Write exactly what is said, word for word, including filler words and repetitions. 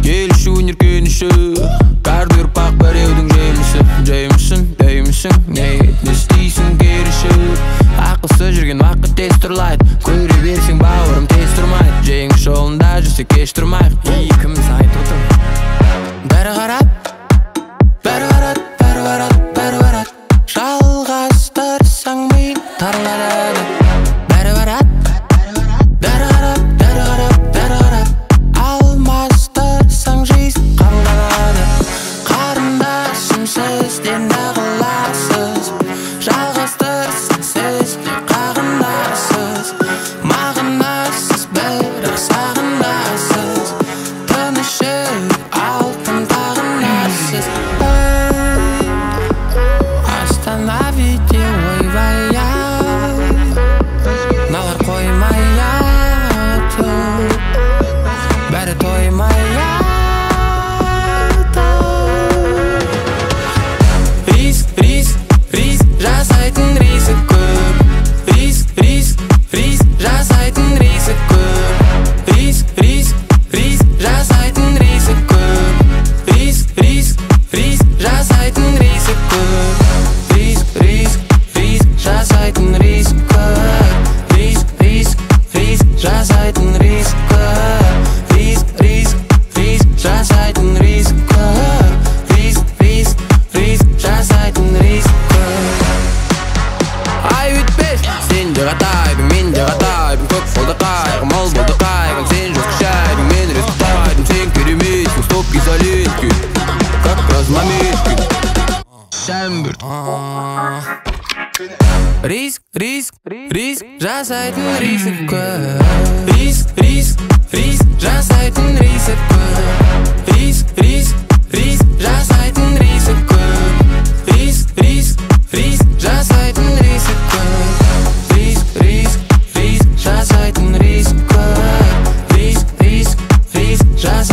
ел үшін еркеніші бәрді ұрпақ біреудің жемісі жеймісің деймісің неге не істейсің керісі ақылсыз жүрген уақыт тез тұрлайды көре берсең бауырым тез тұрмайды жеңіс жолында жүрсе кеш тұрмайық екеуміз айтып отыр бәрі қарап бәрі қарат бәрі қарат бәрі қарат жалғастырсаң ми тарлады бәрі қарат бәрі қарап бәрі қарап бәрі қарап алмастырсаң жизнь қабылданады қарындасым сізден ағыласыз жалғастырсаң сіз де қағынасыз мағынасыз бірақ сағынасыз тынышы алтын тағынасыз остановите ойбай налар қоймай бәрі тоймай риск риск риск жасайтын риск көп риск риск риск жасайтын риск көп риск риск риск жасайтын риск көп риск риск риск жасайтын риск көп риск риск риск жасайтын риск көп риск риск риск жасайтын риск көп риск риск риск жасайтын риск көп риск риск риск жасайтын риск көп ай өтпес сен де қатайдың мен де қатайдым көп болды қайғы мол болды қайғың сен жосқы шайдың мен рестайдым сен кереметсің стоп изолентки как размаметки сән бір риск риск риск жасайтын риск көп риск риск риск жасайтын риск көп риск риск риск жасайтын риск көп риск риск риск жасайтын риск көп риск риск риск жасайтын риск көп риск риск риск